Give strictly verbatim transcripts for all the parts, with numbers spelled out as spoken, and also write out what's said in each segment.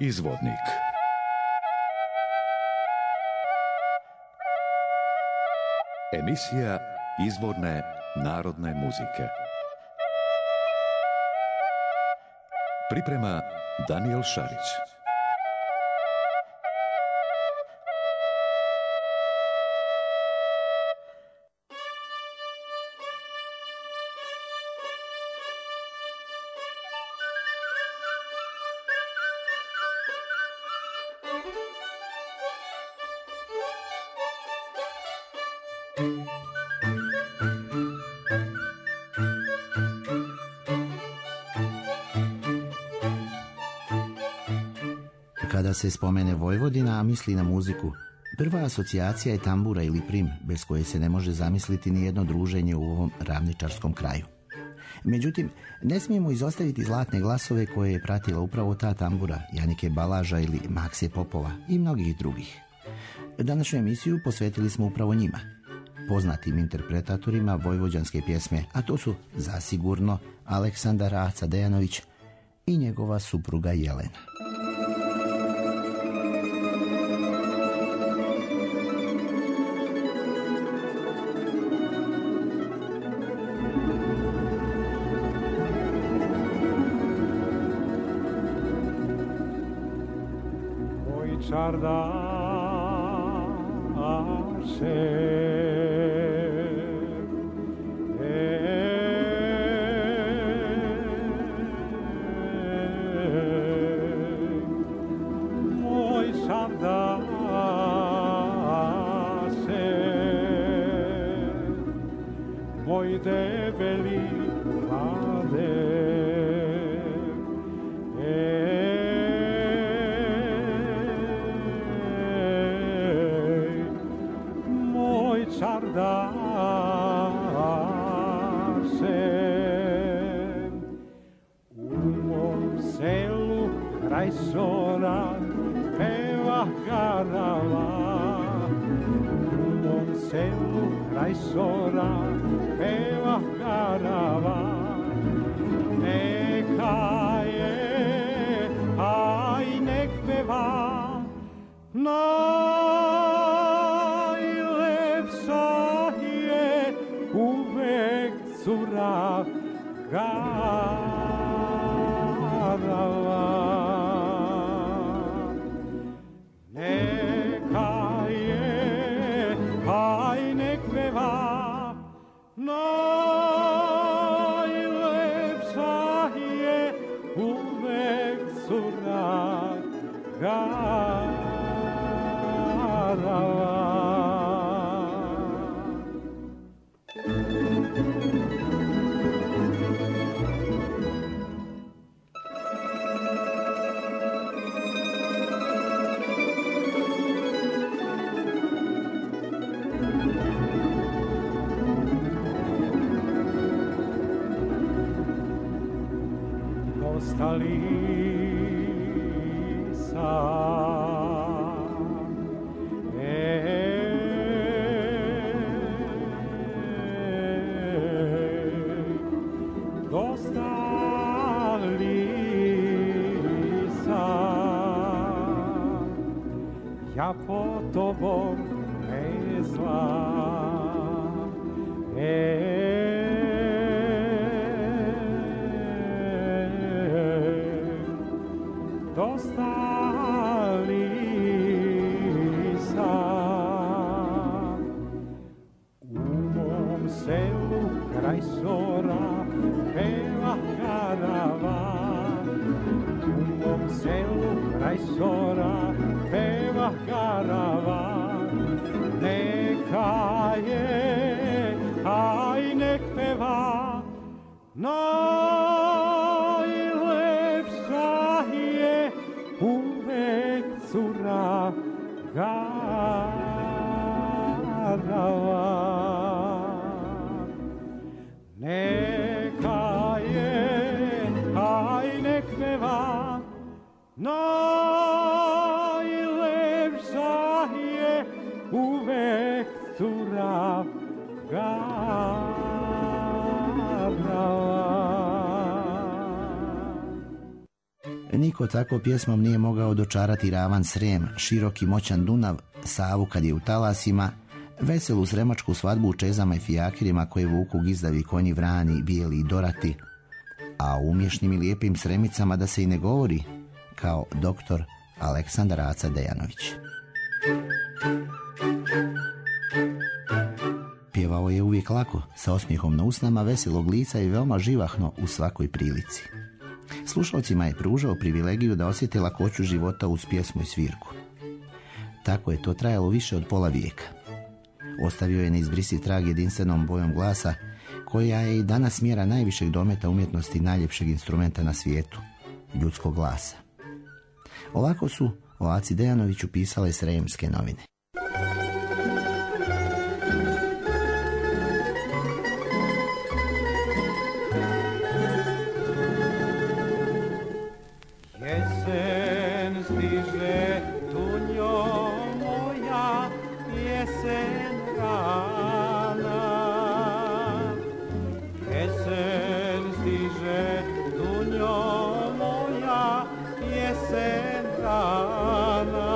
Izvodnik. Emisija izvorne narodne muzike. Priprema Danijel Šarić. Kada se spomene Vojvodina, a misli na muziku, prva asocijacija je tambura ili prim, bez koje se ne može zamisliti ni jedno druženje u ovom ravničarskom kraju. Međutim, ne smijemo izostaviti zlatne glasove koje je pratila upravo ta tambura, Janike Balaža ili Maksije Popova i mnogih drugih. Današnju emisiju posvetili smo upravo njima, poznatim interpretatorima vojvođanske pjesme, a to su zasigurno Aleksandar Aca Dejanović i njegova supruga Jelena. Čardaše, moj čardaše, moj debeli mlade. Kraj sora peva garava, u mom selu kraj sora peva garava. Neka je, aj nek peva, najlepša je uvek cura garava. Najlepša je uvek cura garava. Lisa, dosta Lisa, ja po tobom vezla, dosta Lisa, u mom selu kraj sora peva garava, u mom selu kraj sora peva garava. Neka je, aj nek peva, najlepša je uvek cura garava. Neka je, aj nek peva, najlepša je uvek cura garava. niko tako pjesmom nije mogao dočarati ravan Srem, široki moćan Dunav, Savu kad je u talasima, veselu sremačku svadbu u čezama i fijakirima koje vuku gizdavi konji Vrani, Bijeli i Dorati, a o umješnim i lijepim Sremicama da se i ne govori, kao doktor Aleksandar Aca Dejanović. Pjevao je uvijek lako, sa osmijehom na usnama, veselog lica i veoma živahno u svakoj prilici. Slušalcima je pružao privilegiju da osjete lakoću života uz pjesmu i svirku. Tako je to trajalo više od pola vijeka. Ostavio je neizbrisiv trag jedinstvenom bojom glasa, koja je i danas mjera najvišeg dometa umjetnosti i najljepšeg instrumenta na svijetu, ljudskog glasa. Ovako su o Aci Dejanoviću pisale Sremske novine. Jesen stiže, Dunjo moja, jesen rana. Jesen stiže, Dunjo moja, jesen rana.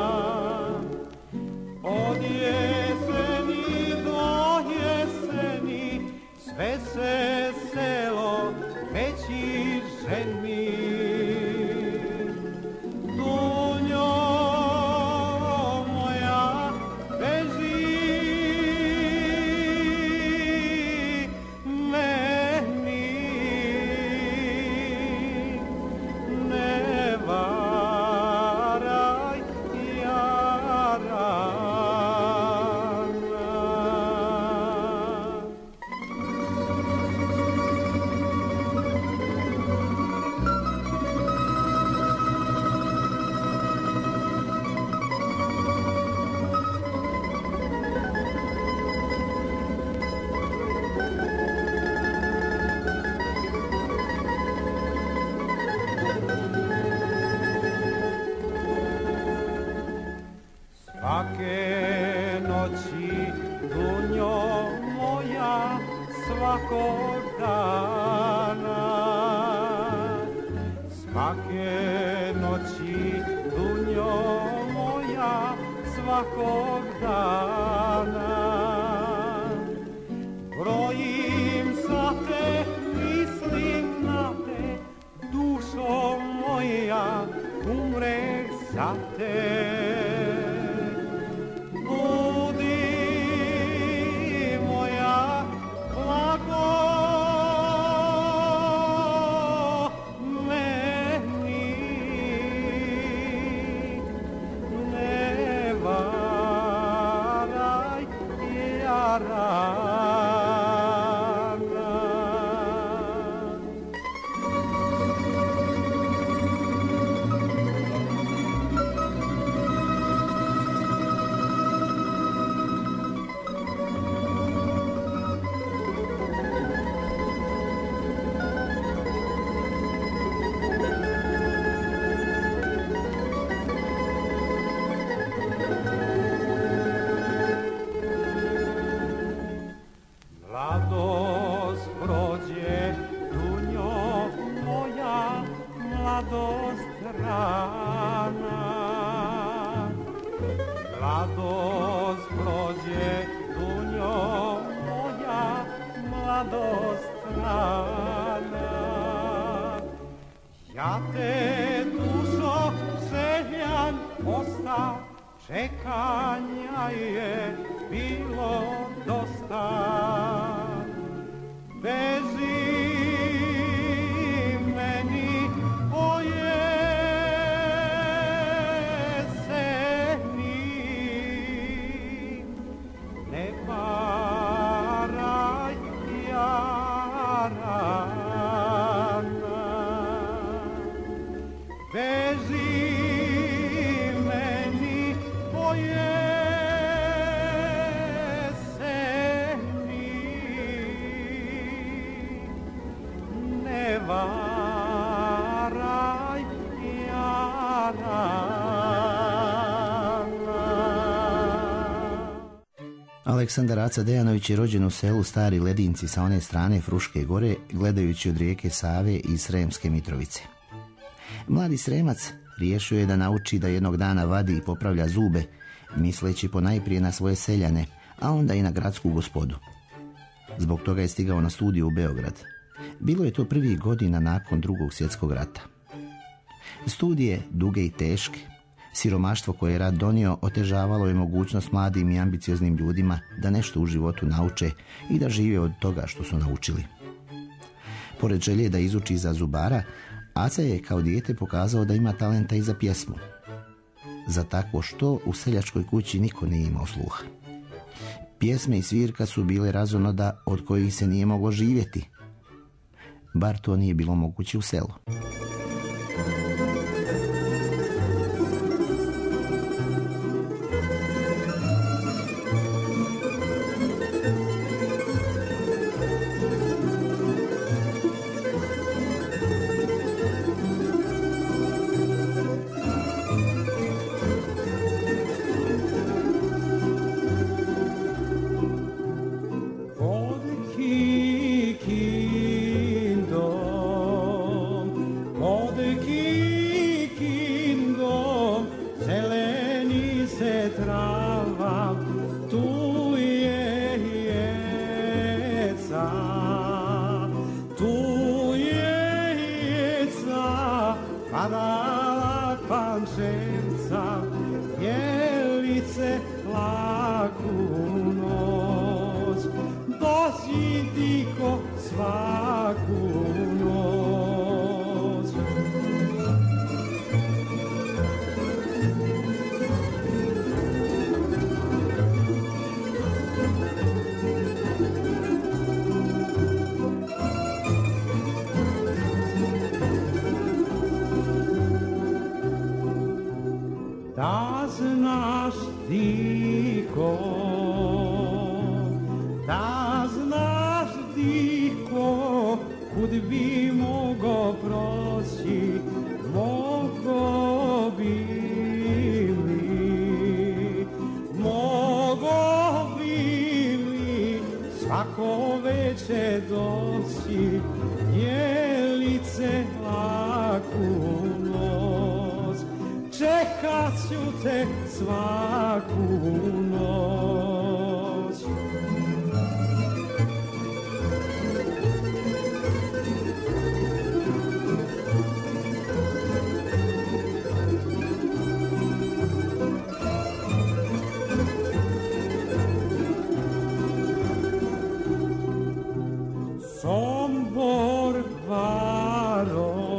Od jeseni do jeseni sve se selo veći ženi. Svake noći, Dunjo moja, svakog dana. Svake noći, Dunjo moja, svakog dana. Brojim sate, mislim na te, dušo moja, umreh za te. Mladost prođe, Dunjo moja, mladost rana. Mladost prođe, Dunjo moja, mladost rana. Ja te, dušo, željan osta, čekanja je bilo dosta. Beži meni o jeseni, ne varaj jarana. Beži meni o jeseni, varaj jarana. Aleksandar Aca Dejanović je rođen u selu Stari Ledinci sa one strane Fruške gore, gledajući od rijeke Save i Sremske Mitrovice. Mladi Sremac riješio je da nauči da jednog dana vadi i popravlja zube, misleći ponajprije na svoje seljane, a onda i na gradsku gospodu. Zbog toga je stigao na studiju u Beograd. Bilo je to prvih godina nakon Drugog svjetskog rata. Studije, duge i teške, siromaštvo koje je rat donio otežavalo je mogućnost mladim i ambicioznim ljudima da nešto u životu nauče i da žive od toga što su naučili. Pored želje da izuči za zubara, Aca je kao dijete pokazao da ima talenta i za pjesmu. Za takvo što u seljačkoj kući niko nije imao sluha. Pjesme i svirka su bile razonoda od kojih se nije moglo živjeti. Bar to nije bilo moguće u selu. Da znaš ti ko, da znaš ti ko, kud bi mogo proći, mogo bi mi, mogo bi mi svako veče doći, jelice laku noć, čekat ću te svaku noć. Sombor Varoš,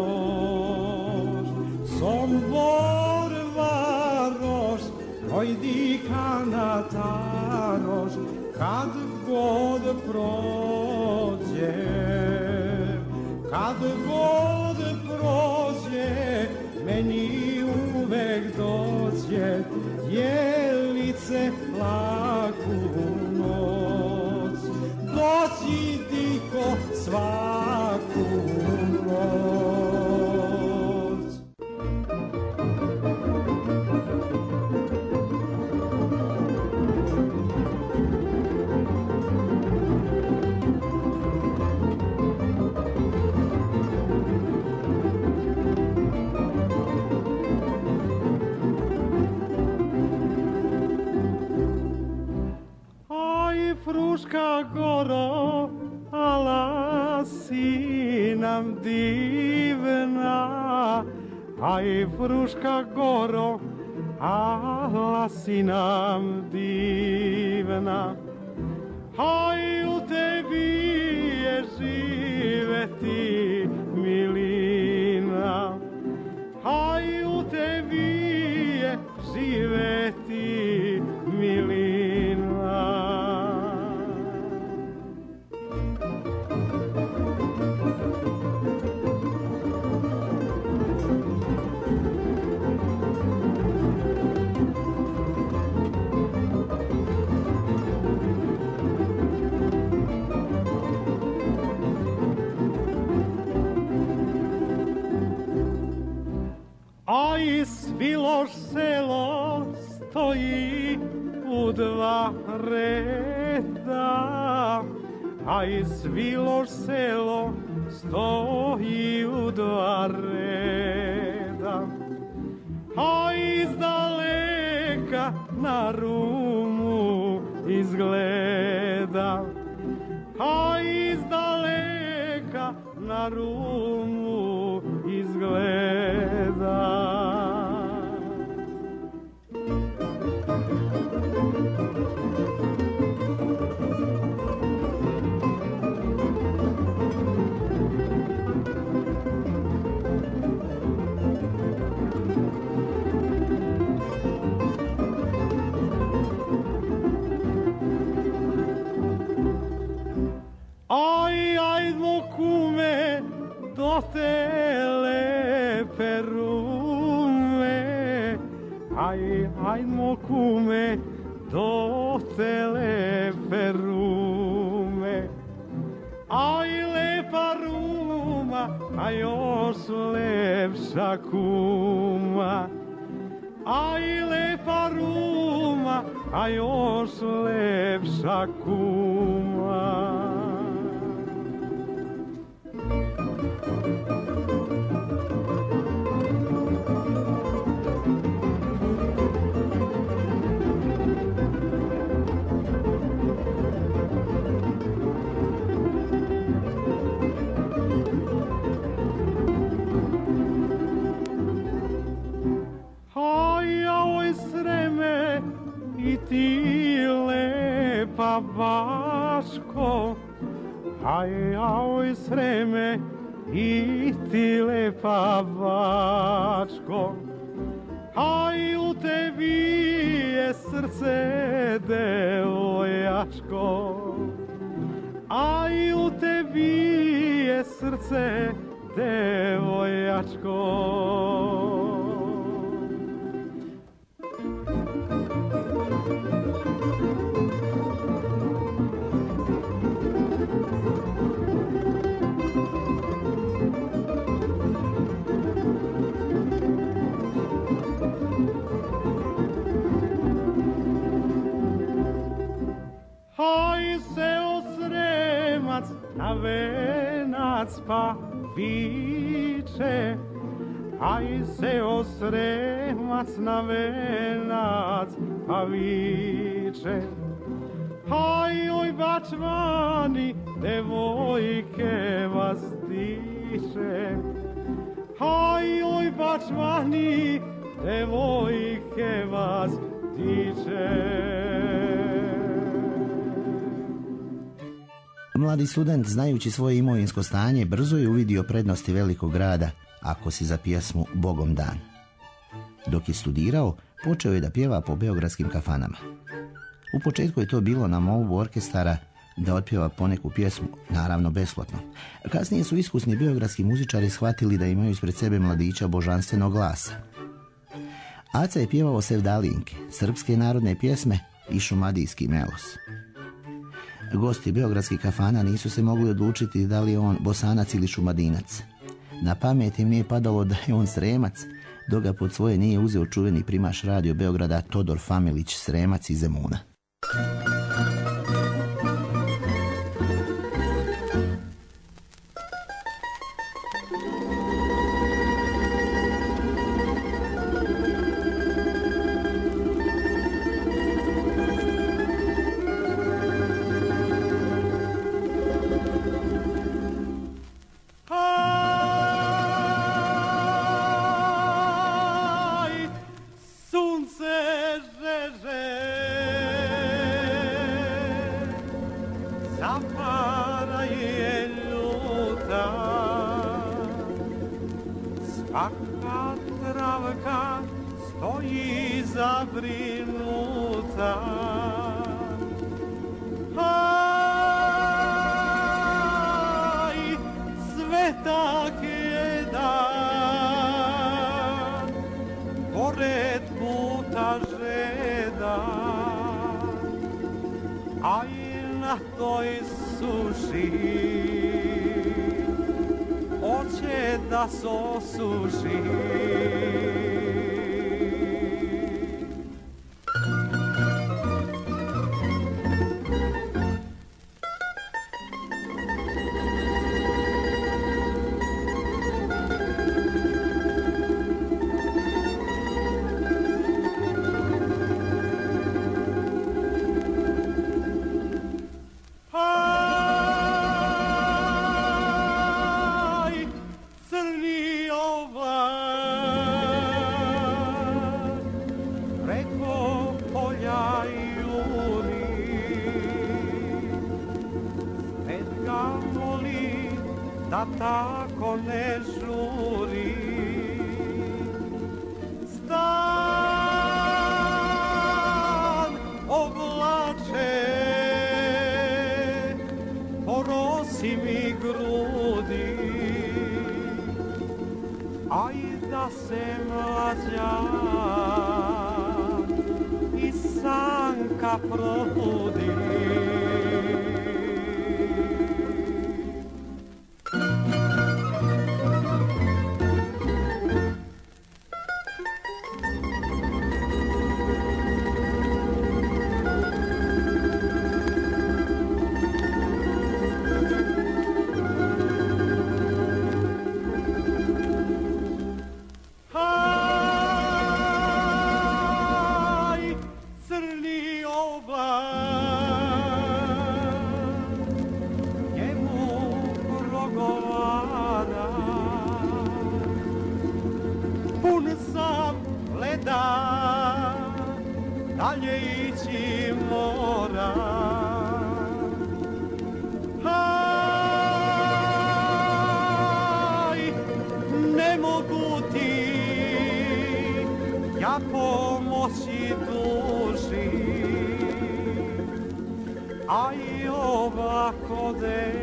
Sombor Varoš, ojdi kanataroš, kad god prođe, kad god prođe, meni uvek dođe, jelice laku noć, doći diko svaku noć. Fruška goro, ala si nam divna. Aj, Fruška goro, ala si nam divna. Aj, u tebi je živeti milina. Aj, u tebi je živeti milina. Aj, Sviloš selo stoji u dva reda. Aj, Sviloš selo stoji u dva reda. izdaleka na rumu izgleda, a izdaleka na rumu izgleda. Aj, ajdmo kume do te lepe rume, aj, ajdmo kume do te lepe rume. Aj, lepa ruma, a još lepša kuma. Aj, lepa ruma, a još lepša kuma. I ti lepa Baško, aj, aj, Sreme, i ti lepa Bačko, aj, u tebi je srce devojačko, aj, u tebi je srce devojačko. Aj, seo Sremac na venac pa viče, aj, seo Sremac na venac pa viče. Aj, oj, bačvani, devojke vas diše, aj, oj, bačvani, devojke vas diče. Mladi student, znajući svoje imovinsko stanje, brzo je uvidio prednosti velikog grada, ako si za pjesmu Bogom dan. Dok je studirao, počeo je da pjeva po beogradskim kafanama. U početku je to bilo na molbu orkestara da otpjeva poneku pjesmu, naravno besplatno. Kasnije su iskusni beogradski muzičari shvatili da imaju ispred sebe mladića božanstvenog glasa. Aca je pjevao sevdalinke, srpske narodne pjesme i šumadijski melos. Gosti beogradskih kafana nisu se mogli odlučiti da li je on Bosanac ili Šumadinac. Na pamet im nije padalo da je on Sremac, dok ga pod svoje nije uzeo čuveni primaš radio Beograda Todor Familić Sremac iz Zemuna. Svaka travka stoji zabrinuta. Aj, svetak je dan, pored puta žedan, aj na toj suši hoće da se osuši. tako ne žuri. Stan oblače, porosi mi grudi, aj da se mlađa i sanka probudi. Dalje ići mora. Aj, ne mogu ti ja pomoći duši, aj ovako de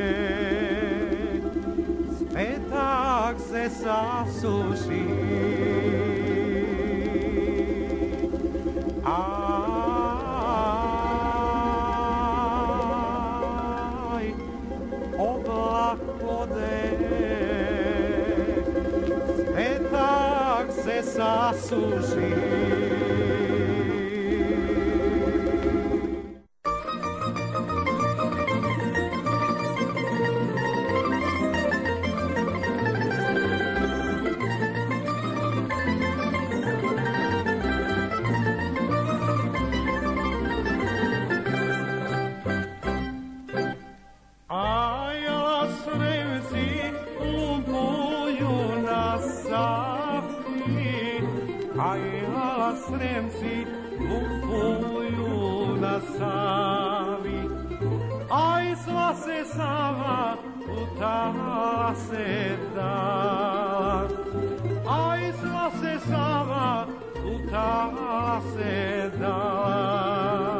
cvetak se sasuši. Aj, oblak vode, cvetak se sasuši. Sremci lupuju na Savi, aj sva se Sava u talase dala, aj sva se Sava u talase dala.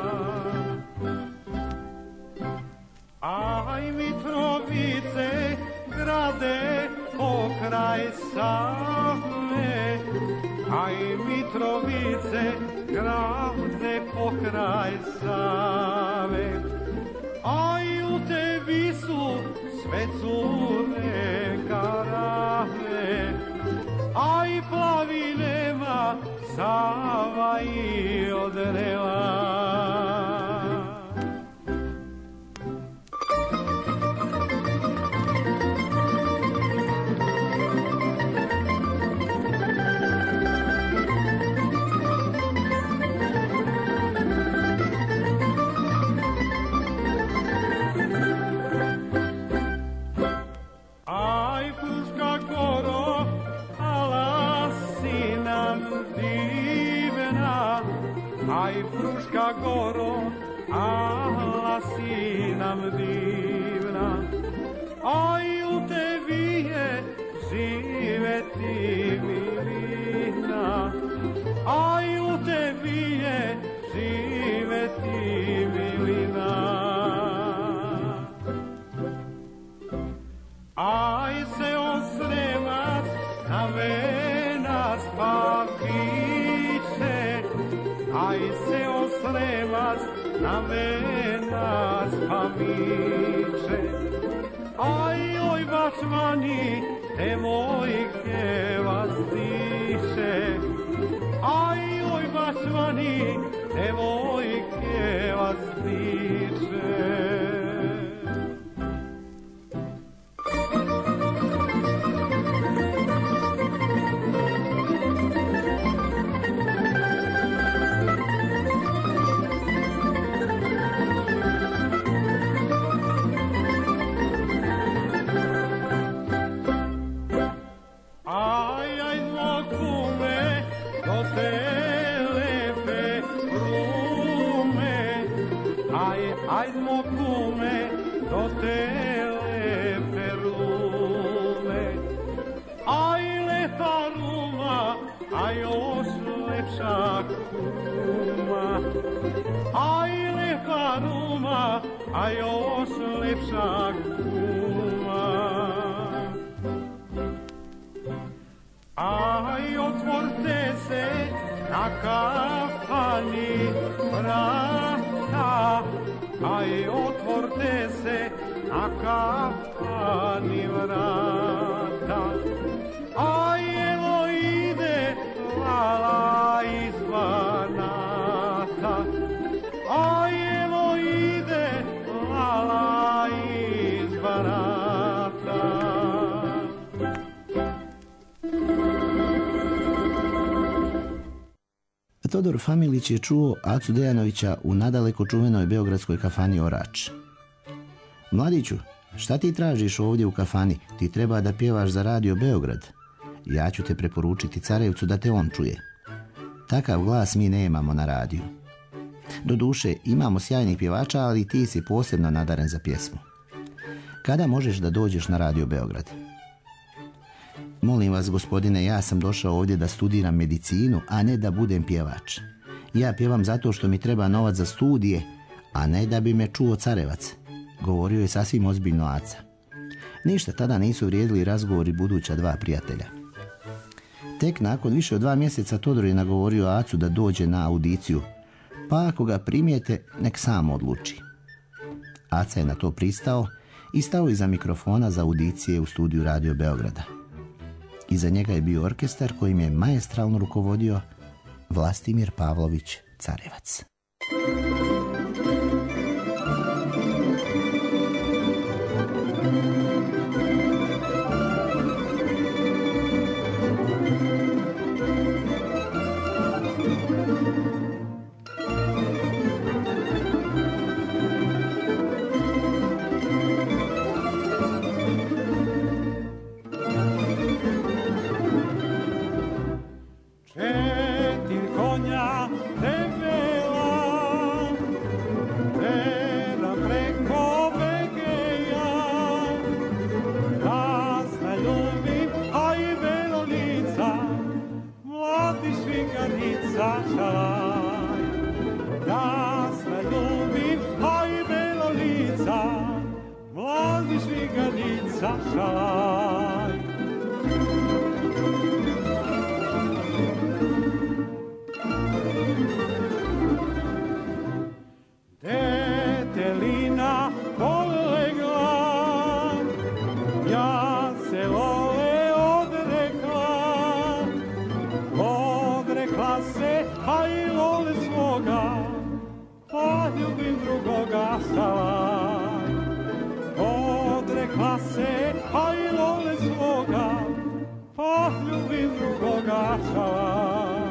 Aj Mitrovice grade pokraj Save, aj Mitrovice grade pokraj Save, aj u tebi su sve cure karave, aj plavi nema Sava i odrela. Aj Fruška goro, ala si nam divna, aj u tebi je živeti milina, aj u tebi je živeti milina. Aj se osremac na venas pa viče, aj se osremac na venas pa viče, aj oj bačmani devojke vas diše, aj oj bačmani devojke vas diše. Ajdmo kume do te lepe rume, a još lepša kuma. Aj lepa ruma, a još lepša kuma. Aj otvorte se na kafani vrata, aj otvorte se na kafani vrata. Aj evo ide lala iz Banata, aj evo ide lala iz Banata. Todor Familić je čuo Acu Dejanovića u nadaleko čuvenoj beogradskoj kafani Orač. Mladiću, šta ti tražiš ovdje u kafani? Ti treba da pjevaš za radio Beograd. Ja ću te preporučiti Carevcu da te on čuje. Takav glas mi nemamo na radiju. Doduše, imamo sjajnih pjevača, ali ti si posebno nadaren za pjesmu. Kada možeš da dođeš na radio Beograd? Molim vas, gospodine, ja sam došao ovdje da studiram medicinu, a ne da budem pjevač. Ja pjevam zato što mi treba novac za studije, a ne da bi me čuo Carevac, govorio je sasvim ozbiljno Aca. Ništa tada nisu vrijedili razgovori buduća dva prijatelja. Tek nakon više od dva mjeseca Todor je nagovorio Acu da dođe na audiciju, pa ako ga primijete, nek sam odluči. Aca je na to pristao i stao iza mikrofona za audicije u studiju Radio Beograda. Iza njega je bio orkestar kojim je maestralno rukovodio Vlastimir Pavlović Carevac. Detelina polegla, ja se vole odrekla, odrekla se, a i vole svoga, pa ljubim drugoga šalaj. Odrekla se, a i vole svoga, pa ljubim drugoga šalaj.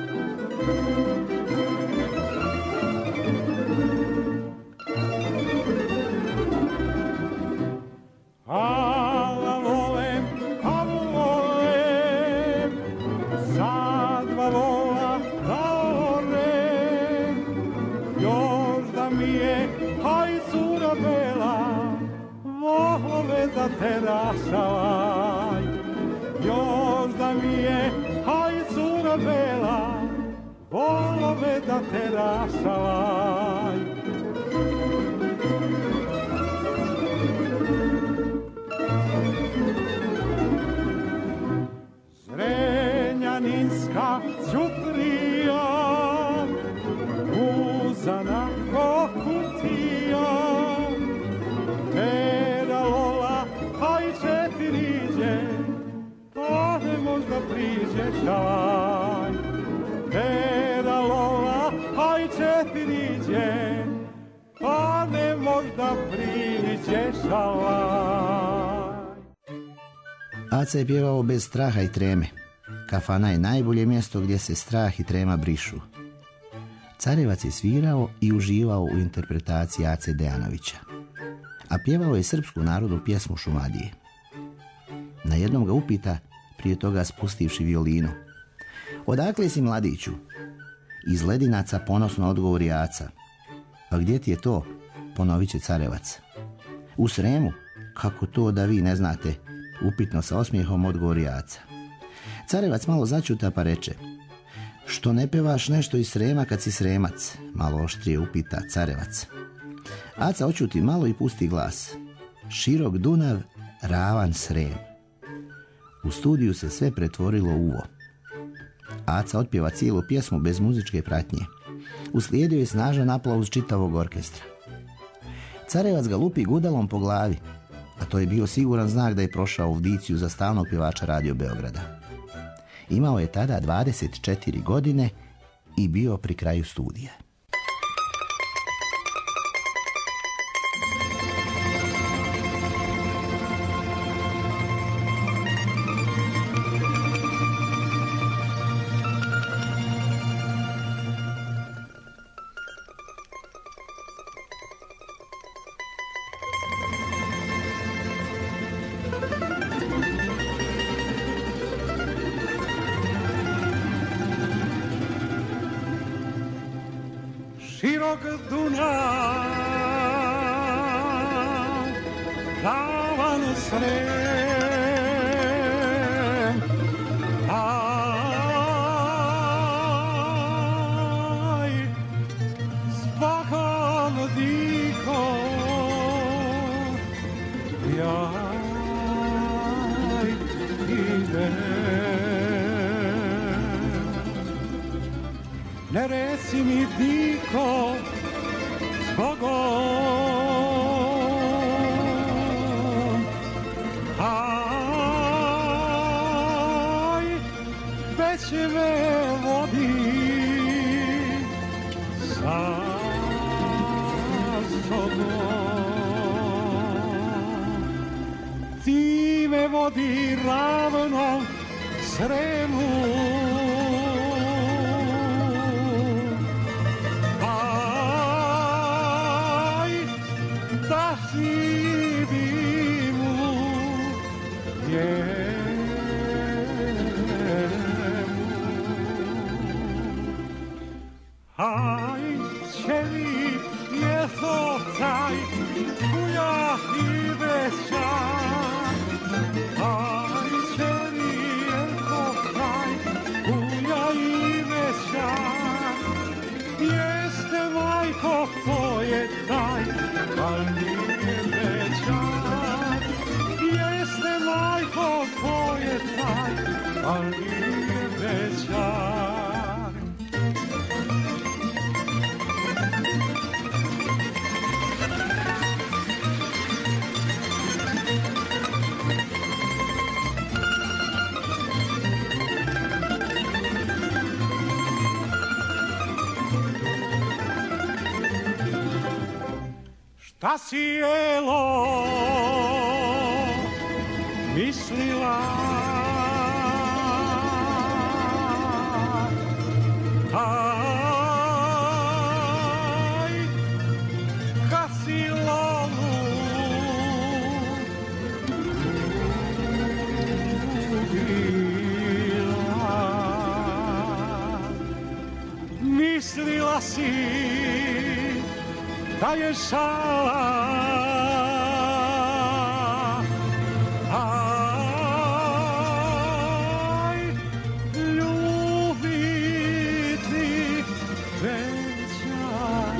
Ala volem, a volem, sad dva vola da orem, još da mi je, a i cura bela, volove da te rašavaj. Još da mi je, a i cura bela, volove da te rašavaj. Zrenjaninska ćuprija, uzana ko kutija, pera lola, a i četiriđe, pa ne možda priđe šalaj. Pera lola, a i četiriđe, pa ne možda priđe šalaj. Aca je pjevao bez straha i treme. Kafana je najbolje mjesto gdje se strah i trema brišu. Carevac je svirao i uživao u interpretaciji Ace Dejanovića, a pjevao je srpsku narodnu pjesmu Šumadije. Na jednom ga upita, prije toga spustivši violinu: odakle si, mladiću? Iz Ledinaca, ponosno odgovori Aca. Pa gdje ti je to? Ponovit će Carevac. U Sremu? Kako to da vi ne znate? Upitno sa osmijehom odgovori Aca. Carevac malo začuta pa reče: Što ne pevaš nešto iz Srema kad si Sremac? Malo oštrije upita Carevac. Aca oćuti malo i pusti glas. Širok Dunav, ravan Srem. U studiju se sve pretvorilo u uvo. Aca otpjeva cijelu pjesmu bez muzičke pratnje. Uslijedio je snažan aplauz čitavog orkestra. Carevac ga lupi gudalom po glavi, a to je bio siguran znak da je prošao audiciju za stalnog pjevača Radio Beograda. Imao je tada dvadeset četiri godine i bio pri kraju studija. Širok Dunav, ravan Srem, aj, zbogom diko, jaj idem. Ne reci mi diko, zbogom, aj, već me vodi sa sobom. Ti me vodi ravnom Sremu, aj, ćeli je socaj, kuja i većaj. Aj, ćeli je socaj, kuja i većaj. Jeste majko, to je taj, al nije većaj. Jeste majko, to je taj, al nije većaj. Šta si jelo mislila, aj, kad si lovu ubila, mislila si da je šala, aj, ljubiti večara.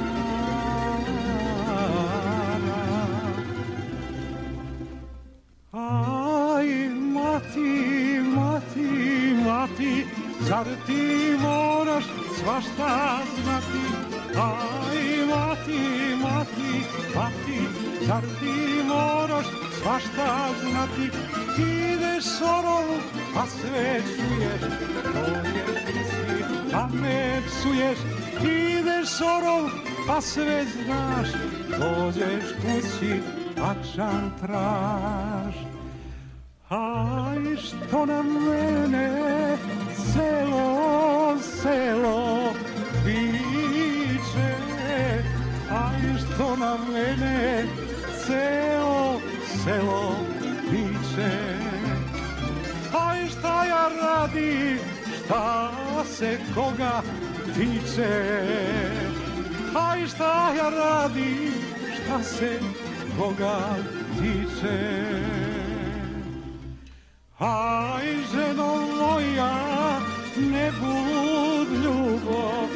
Aj, mati, mati, mati, zar ti moraš svašta znati? Aj, mati, mati, mati, zar ti moraš svašta znati? Ideš sorovu, pa sve čuješ, dođeš kući, pa me psuješ. Ideš sorovu, pa sve znaš, dođeš kući, pa čantraš. Aj, što na mene selo, selo viče, aj, što na mene celo selo viče. Aj, šta ja radim, šta se koga tiče. Aj, šta ja radim, šta se koga tiče. Aj, ženo moja, ne budi bud ljubomorna,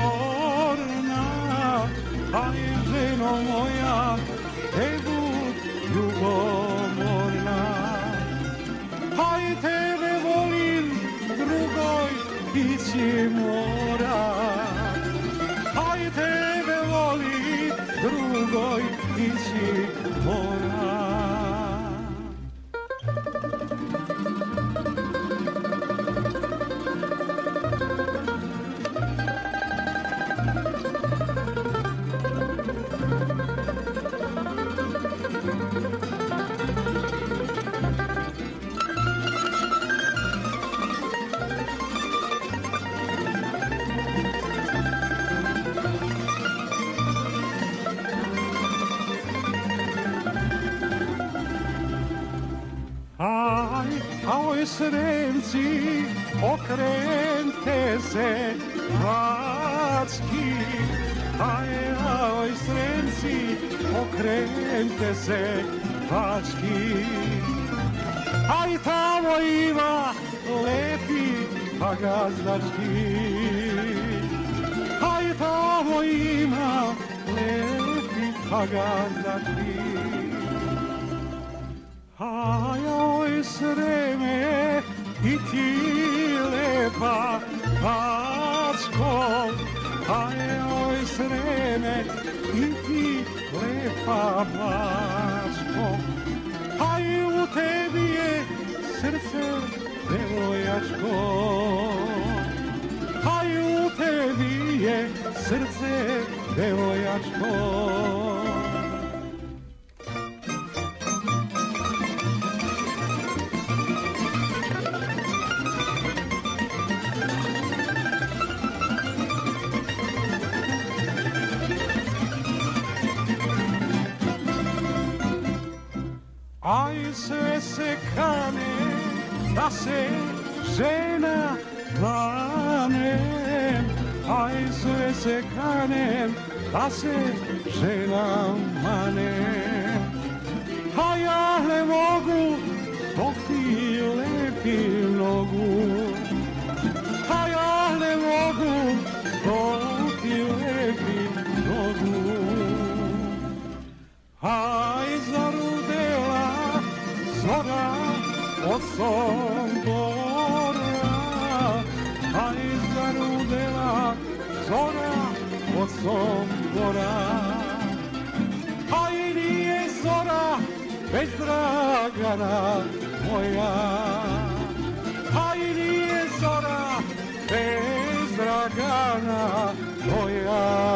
aj ženo moja, te bud ljubomorna. Aj tebe volim, drugoj ići mora. Aj tebe volim, drugoj ići mora. Aj, Sremci, okrenite se Bački. Aj, aj, Sremci, okrenite se Bački. Aj, tamo ima lepi pa gazdački. Aj, tamo ima lepi pa gazdački. Aj, oj, Sreme, i ti lepa Bačko. Aj, oj, Sreme, i ti lepa Bačko. Aj, u tebi je srce devojačko. Aj, u tebi je srce devojačko. Aj, sve se kane da se žena mane. Aj, sve se kane da se žena mane. A ja ne mogu dok ti lepi nogu. A ja ne mogu dok ti lepi nogu. Aj, zarudela zora od Sombora. Aj, zarudela zora od Sombora. Aj, nije zora već Dragana moja. Aj, nije zora već Dragana moja.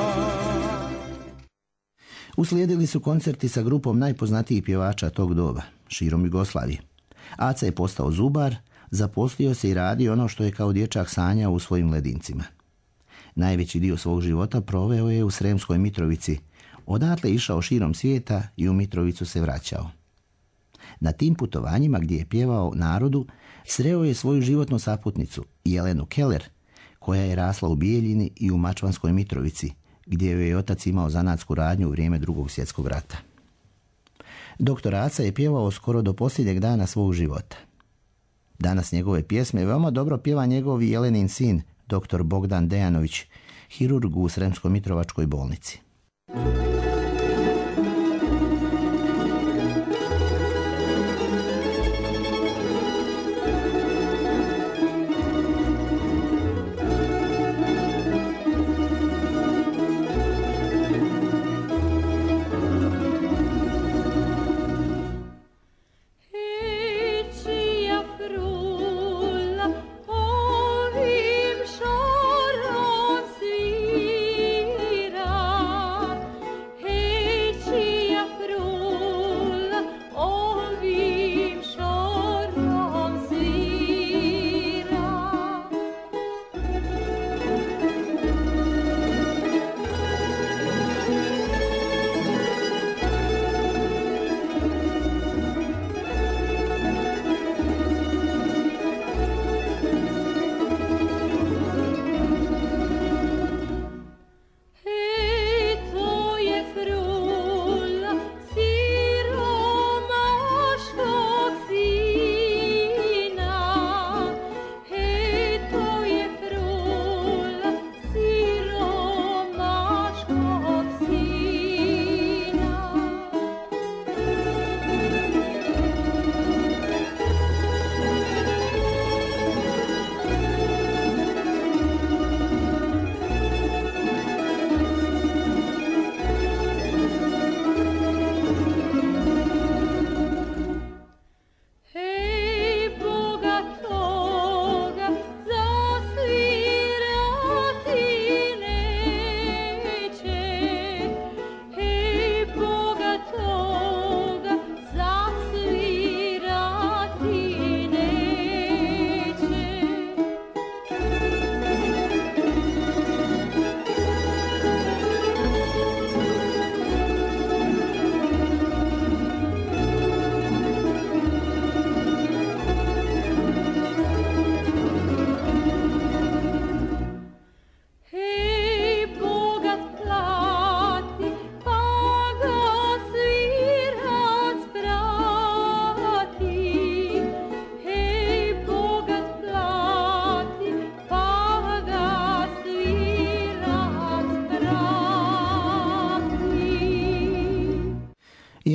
Uslijedili su koncerti sa grupom najpoznatijih pjevača tog doba, širom Jugoslavije. Aca je postao zubar, zaposlio se i radi ono što je kao dječak sanjao u svojim ledincima. Najveći dio svog života proveo je u Sremskoj Mitrovici, odatle išao širom svijeta i u Mitrovicu se vraćao. Na tim putovanjima gdje je pjevao narodu, sreo je svoju životnu saputnicu, Jelenu Keller, koja je rasla u Bijeljini i u Mačvanskoj Mitrovici, gdje joj je otac imao zanatsku radnju u vrijeme Drugog svjetskog rata. Doktor Aca je pjevao skoro do posljednjeg dana svog života. Danas njegove pjesme veoma dobro pjeva njegov Jelenin sin, doktor Bogdan Dejanović, hirurg u Sremsko-Mitrovačkoj bolnici.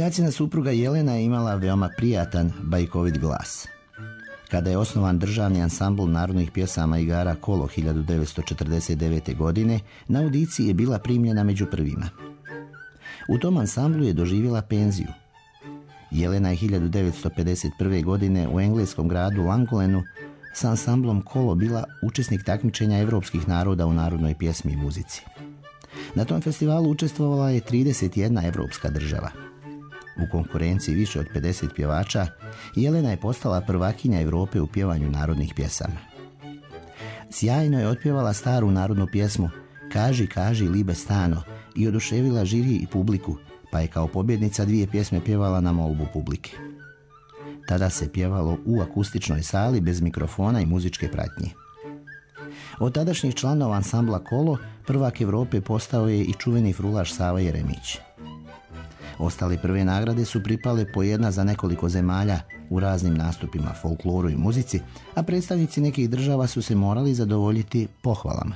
Đacina supruga Jelena je imala veoma prijatan bajkovit glas. Kada je osnovan državni ansambl narodnih pjesama i igara Kolo hiljadu devetsto četrdeset devete. godine, na audiciji je bila primljena među prvima. U tom ansamblu je doživjela penziju. Jelena je hiljadu devetsto pedeset prve. godine u engleskom gradu Langolenu sa ansamblom Kolo bila učesnik takmičenja evropskih naroda u narodnoj pjesmi i muzici. Na tom festivalu učestvovala je trideset jedna evropska država. U konkurenciji više od pedeset pjevača, Jelena je postala prvakinja Europe u pjevanju narodnih pjesama. Sjajno je otpjevala staru narodnu pjesmu Kaži, kaži, libe stano i oduševila žiri i publiku, pa je kao pobjednica dvije pjesme pjevala na molbu publike. Tada se pjevalo u akustičnoj sali bez mikrofona i muzičke pratnje. Od tadašnjih članova ansambla Kolo, prvak Europe postao je i čuveni frulaš Sava Jeremić. Ostale prve nagrade su pripale po jedna za nekoliko zemalja u raznim nastupima, folkloru i muzici, a predstavnici nekih država su se morali zadovoljiti pohvalama.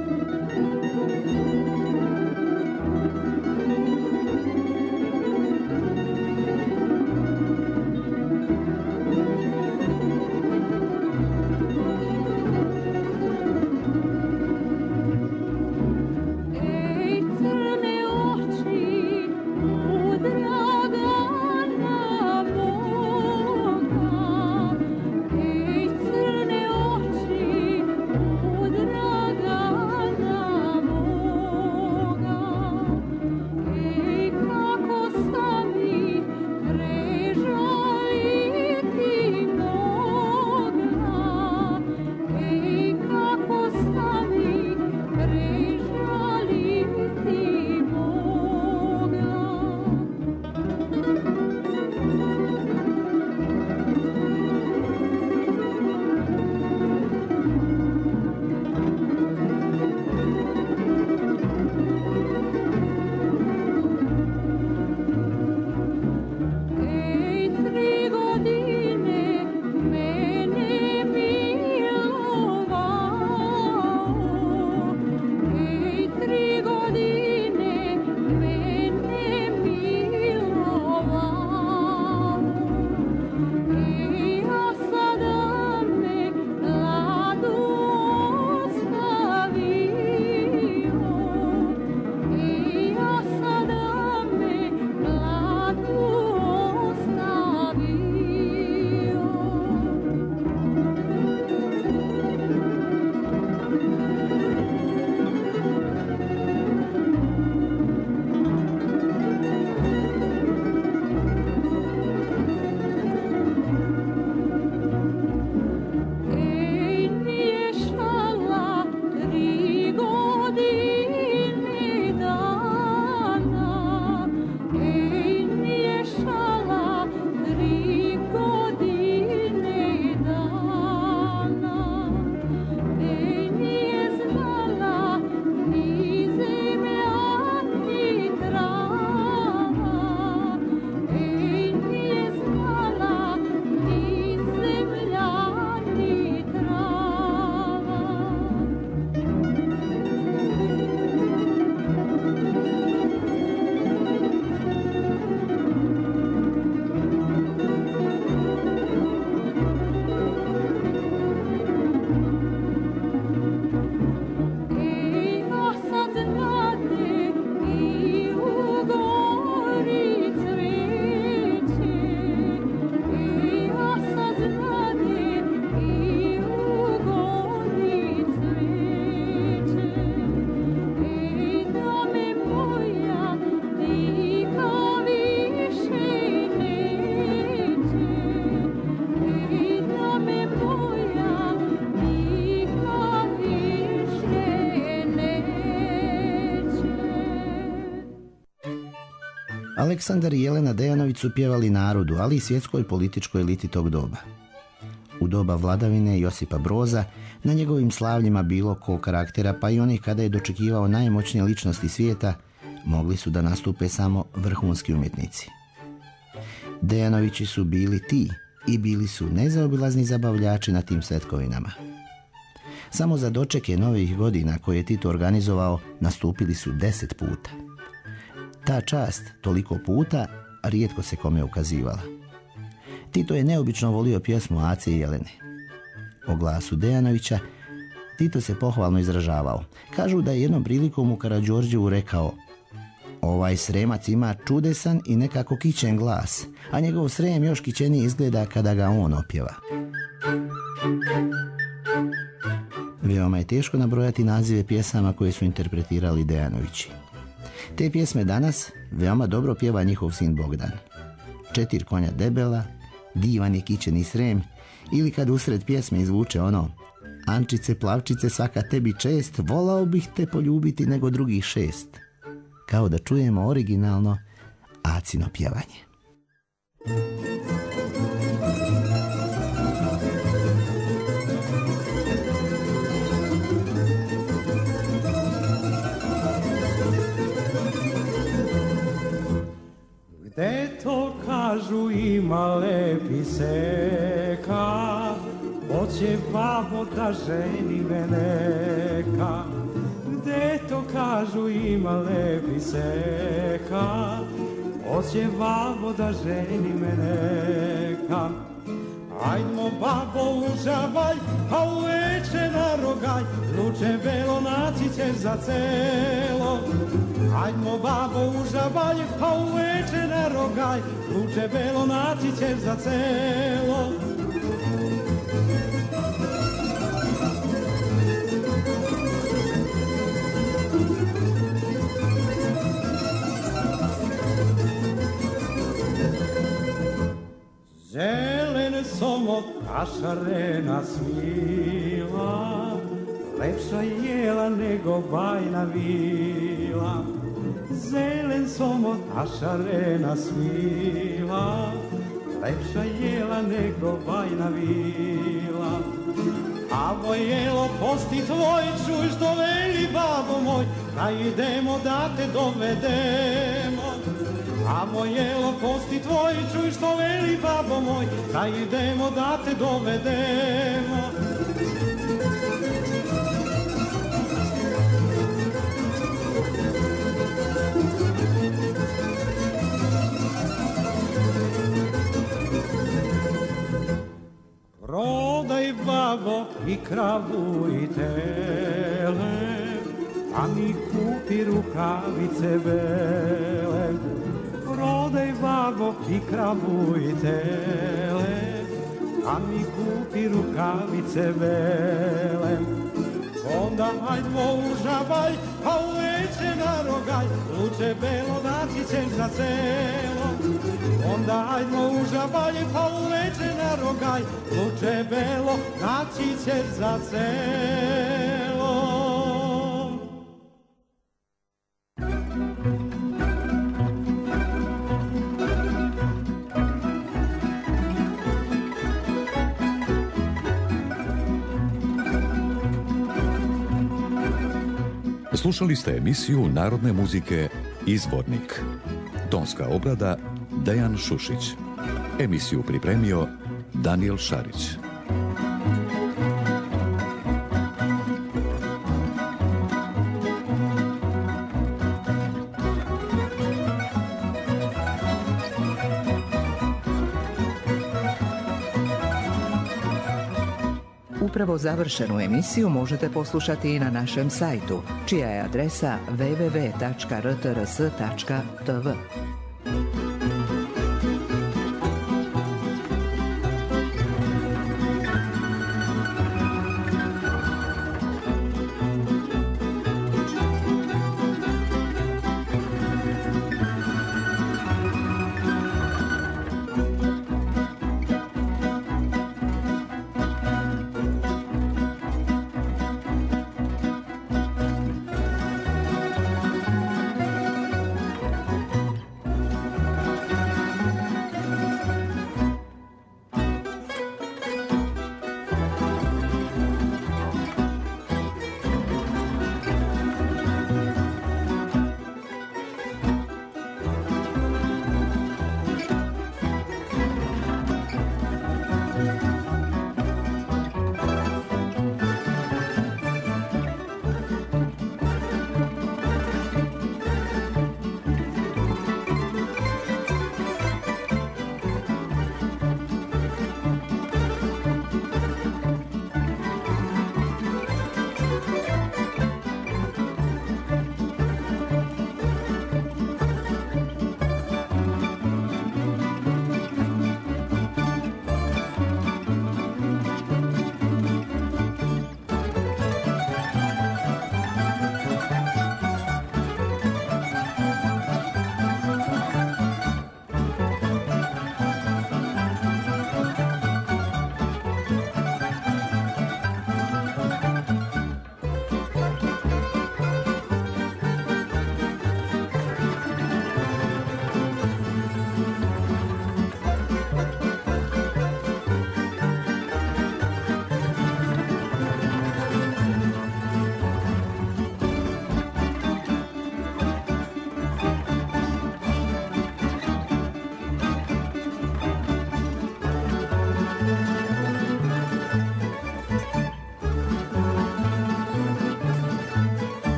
Aleksandar i Jelena Dejanović su pjevali narodu, ali i svjetskoj političkoj eliti tog doba. U doba vladavine Josipa Broza na njegovim slavljima bilo kog karaktera, pa i onih kada je dočekivao najmoćnije ličnosti svijeta, mogli su da nastupe samo vrhunski umjetnici. Dejanovići su bili ti i bili su nezaobilazni zabavljači na tim svetkovinama. Samo za dočeke novih godina koje je Tito organizovao nastupili su deset puta. Ta čast toliko puta rijetko se kome ukazivala. Tito je neobično volio pjesmu Ace i Jelene. O glasu Dejanovića Tito se pohvalno izražavao. Kažu da je jednom prilikom u Karađorđevu rekao: ovaj Sremac ima čudesan i nekako kićen glas, a njegov Srem još kićeniji izgleda kada ga on opjeva. Veoma je teško nabrojati nazive pjesama koje su interpretirali Dejanovići. Te pjesme danas veoma dobro pjeva njihov sin Bogdan. Četir konja debela, divan je kićeni Srem, ili kad usred pjesme izvuče ono: Ančice, plavčice, svaka tebi čest, volao bih te poljubiti nego drugih šest. Kao da čujemo originalno Acino pjevanje. Gde to kažu ima lepi seka, hoće babo da ženi me neka. Gde to kažu ima lepi seka, hoće babo da ženi me neka. Ajdmo babo užavaj, a uveče na rogaj, luče belo naći ćeš za celo. Ajdmo babo užavaj, a uveče na rogaj, luče belo naći ćeš za celo. Zelen somot, a šarena svila, lepša jela nego bajna vila. Zelen somot, a šarena svila, lepša jela nego bajna vila. A vojelo posti tvoj, čuj što veli babo moj, da idemo da te dovedemo. A vojelo posti tvoj, čuj što veli babo moj, da idemo da te dovedemo. Prodaj babo i kravu i tele, a mi kupi rukavice bele. Prodaj babo i kravu i tele, a mi kupi rukavice bele. Onda hajdmo užavaj, a uveče na rogaj, luče belo naći ćeš za celo. Onda hajdmo užavaj, a uveče na rogaj, luče belo naći ćeš za celo. Slušali ste emisiju narodne muzike Izvornik. Tonska obrada Dejan Šušić. Emisiju pripremio Danijel Šarić. Upravo završenu emisiju možete poslušati i na našem sajtu, čija je adresa w w w tačka r t r s tačka t v.